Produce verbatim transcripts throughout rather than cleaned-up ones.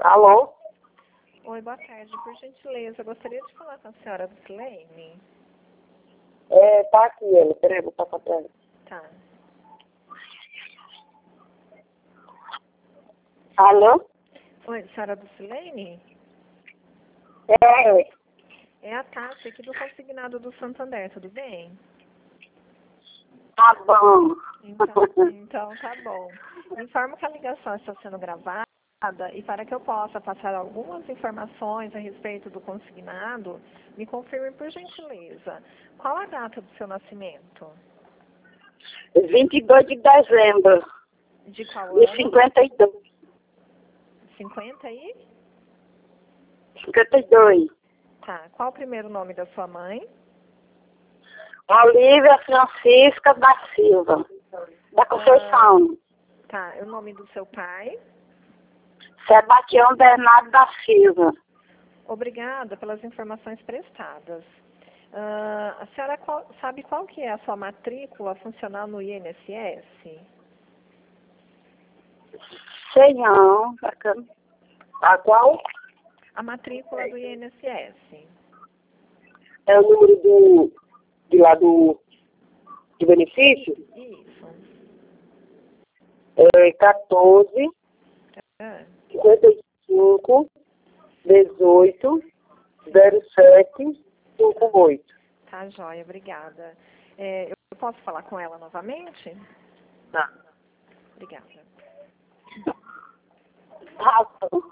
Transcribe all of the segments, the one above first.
Alô? Oi, boa tarde. Por gentileza, eu gostaria de falar com a senhora do Silene. É, tá aqui ele. Peraí, vou passar pra ele. Tá. Alô? Oi, senhora do Silene? É, É a Tati aqui do Consignado do Santander, tudo bem? tá bom. Então, então tá bom. Informo que a ligação está sendo gravada e para que eu possa passar algumas informações a respeito do consignado, me confirme por gentileza. Qual a data do seu nascimento? vinte e dois de dezembro De qual de ano? cinquenta e dois. cinquenta e? cinquenta e dois. Tá. Qual o primeiro nome da sua mãe? Olívia Francisca da Silva, da Conceição. Tá. E o nome do seu pai? Sebastião Bernardo da Silva. Obrigada pelas informações prestadas. Ah, a senhora qual- sabe qual que é a sua matrícula funcional no I N S S? Sei não. A qual? A matrícula do I N S S. É o número do, de lá do, do benefício? Isso. É quatorze, Ah, cinquenta e cinco, dezoito, zero sete, cinquenta e oito. tá, joia, obrigada. É, eu posso falar com ela novamente? Tá. Obrigada. Alô?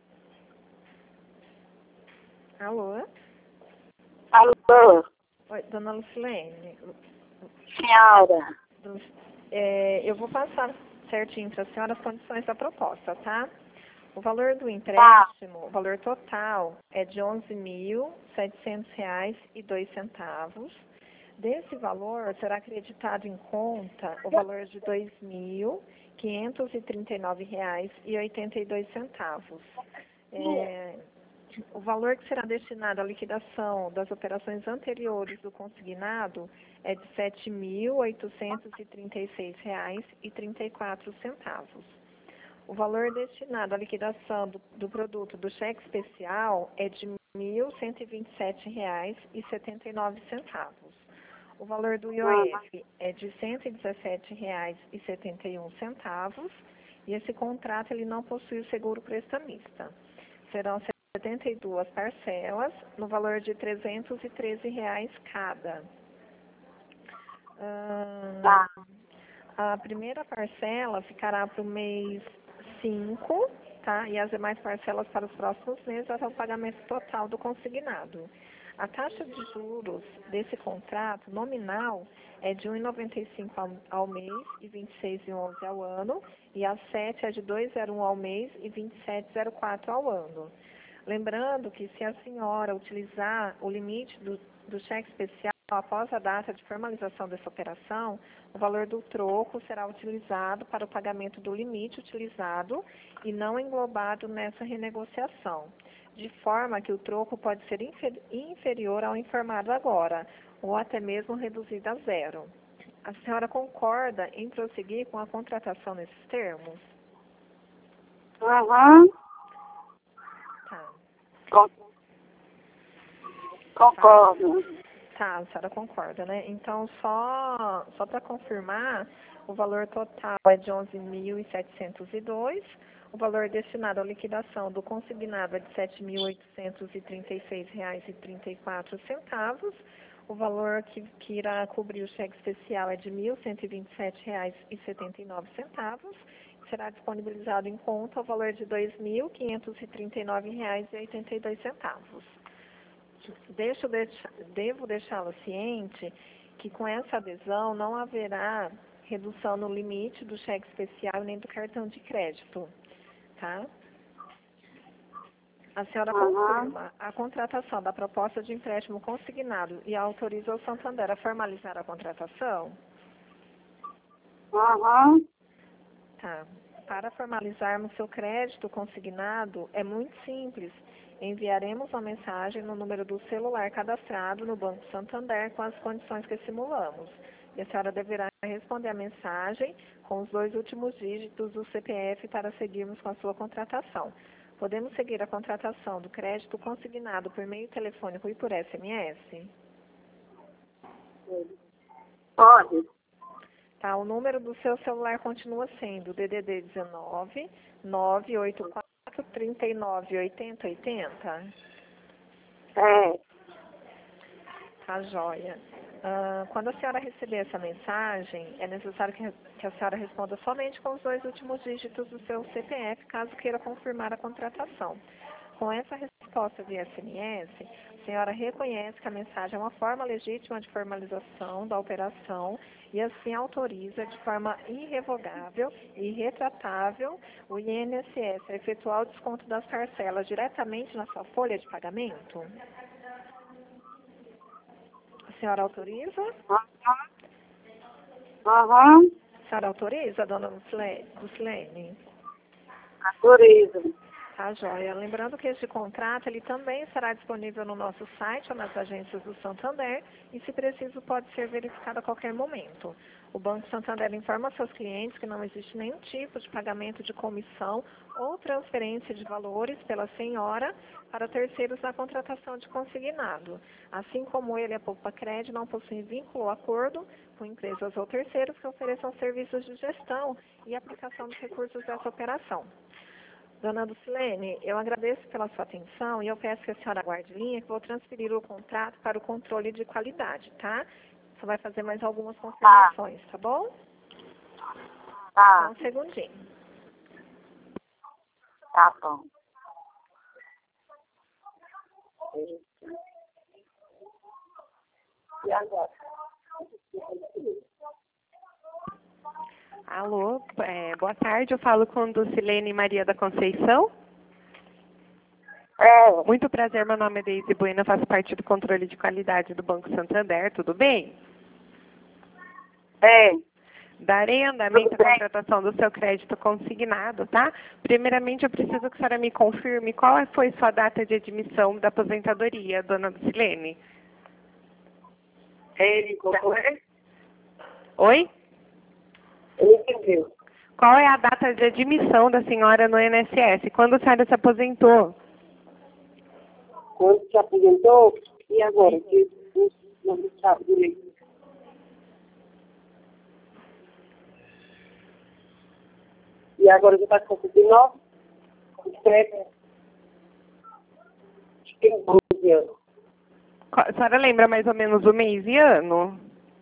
Alô? Alô? Oi, dona Lucilene. Senhora? Lu- é, eu vou passar certinho para a senhora as condições da proposta, tá? O valor do empréstimo, o valor total é de onze mil setecentos reais e dois centavos. Desse valor, será acreditado em conta o valor de dois mil quinhentos e trinta e nove reais e oitenta e dois centavos. É, o valor que será destinado à liquidação das operações anteriores do consignado é de sete mil oitocentos e trinta e seis reais e trinta e quatro centavos. O valor destinado à liquidação do, do produto do cheque especial é de mil cento e vinte e sete reais e setenta e nove centavos. O valor do I O F é de cento e dezessete reais e setenta e um centavos e esse contrato ele não possui o seguro prestamista. Serão setenta e duas parcelas no valor de trezentos e treze reais cada. Tá. Hum, a primeira parcela ficará para o mês cinco, tá? E as demais parcelas para os próximos meses até o pagamento total do consignado. A taxa de juros desse contrato nominal é de um vírgula noventa e cinco ao, ao mês e vinte e seis vírgula onze ao ano, e a sete é de dois vírgula zero um ao mês e vinte e sete vírgula zero quatro ao ano. Lembrando que se a senhora utilizar o limite do, do cheque especial após a data de formalização dessa operação, o valor do troco será utilizado para o pagamento do limite utilizado e não englobado nessa renegociação, de forma que o troco pode ser infer- inferior ao informado agora, ou até mesmo reduzido a zero. A senhora concorda em prosseguir com a contratação nesses termos? Uhum. Tá. Con- Concordo. Tá, a senhora concorda, né? Então, só, só para confirmar, o valor total é de onze mil setecentos e dois, o valor destinado à liquidação do consignado é de sete mil oitocentos e trinta e seis reais e trinta e quatro centavos, o valor que, que irá cobrir o cheque especial é de mil cento e vinte e sete reais e setenta e nove centavos, será disponibilizado em conta o valor de dois mil quinhentos e trinta e nove reais e oitenta e dois centavos. Deixo deixa, devo deixá-la ciente que com essa adesão não haverá redução no limite do cheque especial nem do cartão de crédito, tá? A senhora Uhum. confirma a contratação da proposta de empréstimo consignado e autoriza o Santander a formalizar a contratação? Uhum. Tá. Para formalizarmos seu crédito consignado, é muito simples. Enviaremos uma mensagem no número do celular cadastrado no Banco Santander com as condições que simulamos. E a senhora deverá responder a mensagem com os dois últimos dígitos do C P F para seguirmos com a sua contratação. Podemos seguir a contratação do crédito consignado por meio telefônico e por S M S? Pode. Tá, o número do seu celular continua sendo D D D dezenove, nove oito quatro, três nove, oito zero oito zero? É. Tá, joia. Ah, quando a senhora receber essa mensagem, é necessário que, que a senhora responda somente com os dois últimos dígitos do seu C P F, caso queira confirmar a contratação. Com essa resposta via S M S, a senhora reconhece que a mensagem é uma forma legítima de formalização da operação e assim autoriza de forma irrevogável e irretratável o I N S S a efetuar o desconto das parcelas diretamente na sua folha de pagamento? A senhora autoriza? Aham. A senhora autoriza, dona Lucilene? Autorizo. Tá, joia. Lembrando que este contrato ele também estará disponível no nosso site ou nas agências do Santander e, se preciso, pode ser verificado a qualquer momento. O Banco Santander informa seus clientes que não existe nenhum tipo de pagamento de comissão ou transferência de valores pela senhora para terceiros na contratação de consignado. Assim como ele, a Poupa Cred não possui vínculo ou acordo com empresas ou terceiros que ofereçam serviços de gestão e aplicação dos recursos dessa operação. Dona Lucilene, eu agradeço pela sua atenção e eu peço que a senhora aguarde linha que vou transferir o contrato para o controle de qualidade, tá? Você vai fazer mais algumas confirmações, tá bom? Tá. Só um segundinho. Tá bom. E agora? Alô, é, boa tarde, eu falo com Dulcilene Maria da Conceição. É. Muito prazer, meu nome é Deise Bueno, eu faço parte do controle de qualidade do Banco Santander, tudo bem? É. Darei andamento à contratação do seu crédito consignado, tá? Primeiramente, eu preciso que a senhora me confirme qual foi sua data de admissão da aposentadoria, dona Dulcilene. Ele, como é? Oi? Ele entendeu. Qual é a data de admissão da senhora no I N S S? Quando a senhora se aposentou? Quando se aposentou, e agora? Que não sabe direito. E agora já está com cinquenta e nove? Escreve. Acho que tem doze anos. A senhora lembra mais ou menos o mês e ano?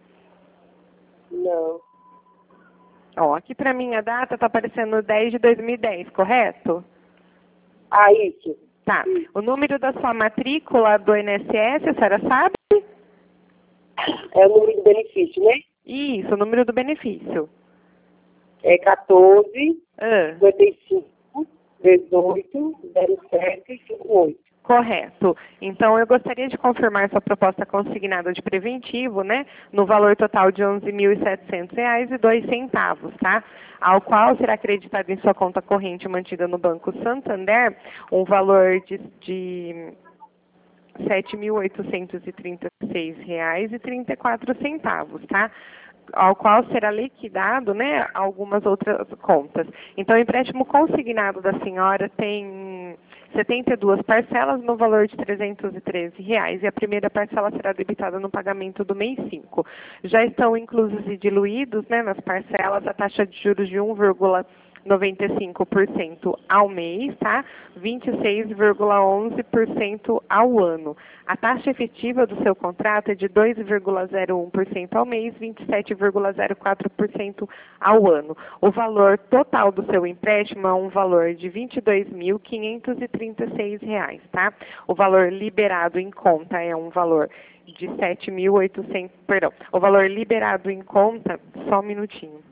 Não. Ó, aqui pra mim a data tá aparecendo dez de dois mil e dez, correto? Ah, isso. Tá. O número da sua matrícula do I N S S, a senhora sabe? É o número de benefício, né? Isso, o número do benefício. É quatorze, Ah, cinquenta e cinco, dezoito, zero sete, cinquenta e oito. correto. Então, eu gostaria de confirmar sua proposta consignada de preventivo, né, no valor total de onze mil e setecentos reais e dois centavos, tá? Ao qual será acreditado em sua conta corrente mantida no Banco Santander um valor de, de sete mil oitocentos e trinta e seis reais e trinta e quatro centavos, tá? Ao qual será liquidado, né, algumas outras contas. Então, o empréstimo consignado da senhora tem setenta e duas parcelas no valor de trezentos e treze reais e a primeira parcela será debitada no pagamento do mês cinco. Já estão inclusos e diluídos, né, nas parcelas a taxa de juros de um vírgula noventa e cinco por cento ao mês, tá? vinte e seis vírgula onze por cento ao ano. A taxa efetiva do seu contrato é de dois vírgula zero um por cento ao mês, vinte e sete vírgula zero quatro por cento ao ano. O valor total do seu empréstimo é um valor de vinte e dois mil quinhentos e trinta e seis reais, tá? O valor liberado em conta é um valor de sete mil e oitocentos, perdão, o valor liberado em conta, só um minutinho.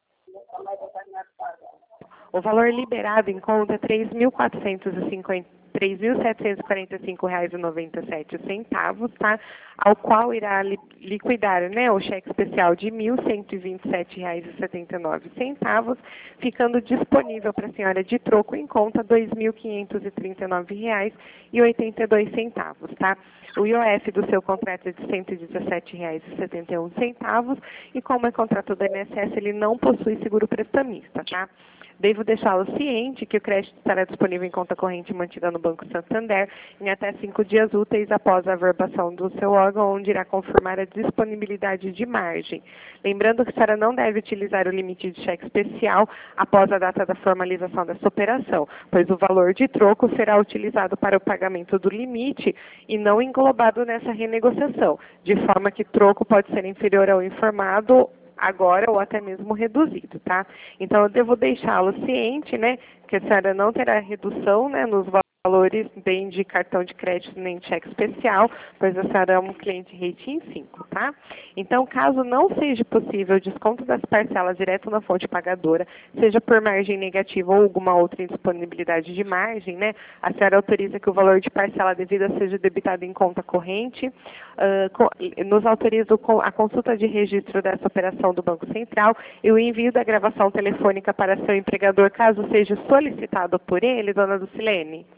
O valor liberado em conta é três mil quatrocentos e cinquenta três mil setecentos e quarenta e cinco reais e noventa e sete centavos, tá? Ao qual irá li liquidar, né, o cheque especial de mil cento e vinte e sete reais e setenta e nove centavos, ficando disponível para a senhora de troco em conta dois mil quinhentos e trinta e nove reais e oitenta e dois centavos, tá? O I O F do seu contrato é de cento e dezessete reais e setenta e um centavos e como é contrato do I N S S, ele não possui seguro prestamista, tá? Devo deixá-lo ciente que o crédito estará disponível em conta corrente mantida no Banco Santander em até cinco dias úteis após a averbação do seu órgão, onde irá confirmar a disponibilidade de margem. Lembrando que a senhora não deve utilizar o limite de cheque especial após a data da formalização dessa operação, pois o valor de troco será utilizado para o pagamento do limite e não englobado nessa renegociação, de forma que troco pode ser inferior ao informado agora ou até mesmo reduzido, tá? Então, eu devo deixá-lo ciente, né, que a senhora não terá redução, né, nos valores nem de cartão de crédito nem de cheque especial, pois a senhora é um cliente rating cinco, tá? Então, caso não seja possível o desconto das parcelas direto na fonte pagadora, seja por margem negativa ou alguma outra indisponibilidade de margem, né, a senhora autoriza que o valor de parcela devida seja debitado em conta corrente, uh, nos autoriza a consulta de registro dessa operação do Banco Central e o envio da gravação telefônica para seu empregador, caso seja solicitado por ele, dona Dulcilene.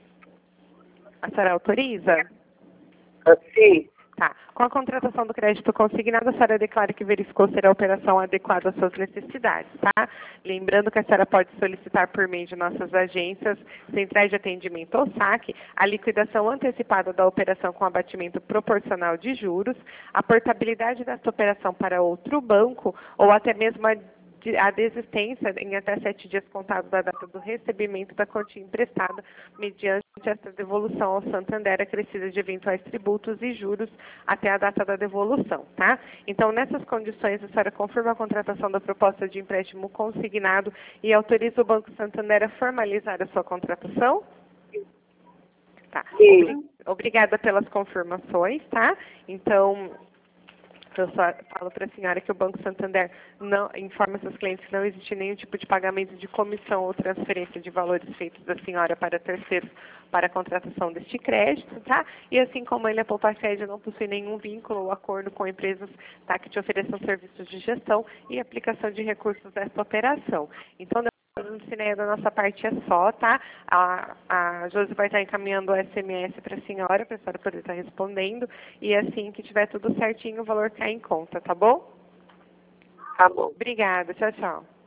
A senhora autoriza? Sim. Tá. Com a contratação do crédito consignado, a senhora declara que verificou ser a operação adequada às suas necessidades, tá? Lembrando que a senhora pode solicitar por meio de nossas agências, centrais de atendimento ou saque, a liquidação antecipada da operação com abatimento proporcional de juros, a portabilidade desta operação para outro banco ou até mesmo a a desistência em até sete dias contados da data do recebimento da quantia emprestada, mediante esta devolução ao Santander acrescida de eventuais tributos e juros até a data da devolução, tá? Então, nessas condições, a senhora confirma a contratação da proposta de empréstimo consignado e autoriza o Banco Santander a formalizar a sua contratação? Tá. Sim. Obrigada pelas confirmações, tá? Então, eu só falo para a senhora que o Banco Santander não informa seus clientes que não existe nenhum tipo de pagamento de comissão ou transferência de valores feitos da senhora para terceiros para a contratação deste crédito, tá? E assim como ele, a Poupa-Sede não possui nenhum vínculo ou acordo com empresas, tá, que te ofereçam serviços de gestão e aplicação de recursos desta operação. Então, Dulcilene, da nossa parte é só, tá? A, a Josi vai estar encaminhando o S M S para a senhora, para a senhora poder estar respondendo, e assim que tiver tudo certinho, o valor cai em conta, tá bom? Tá bom. Obrigada, tchau, tchau.